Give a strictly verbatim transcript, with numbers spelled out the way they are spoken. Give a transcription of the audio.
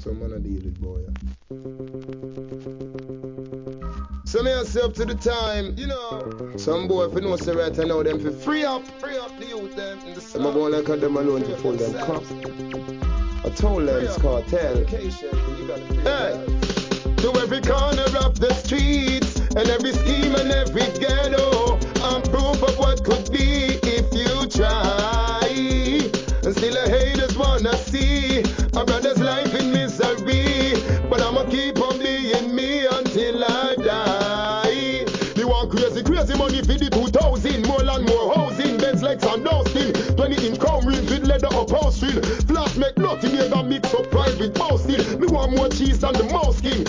Some man a deal with boy. So me I say up to the time, you know. Some boy if you know say right now them for free up, free up the youth them in the sun. I'm going like them alone to pull them crap. I told them it's cartel. Hey, to every corner of the streets and every scheme and every ghetto, I'm proof of what could be if you try. And still the haters wanna see a brother's life in misery, but I'ma keep on being me until I die. They want crazy, crazy money for the two thousand, more land, more housing, Benz, Lex and Austin, twenty inch chrome rims with leather upholstery, flat make nothing, you got mix up private boasting. Me want more cheese than the mouse king.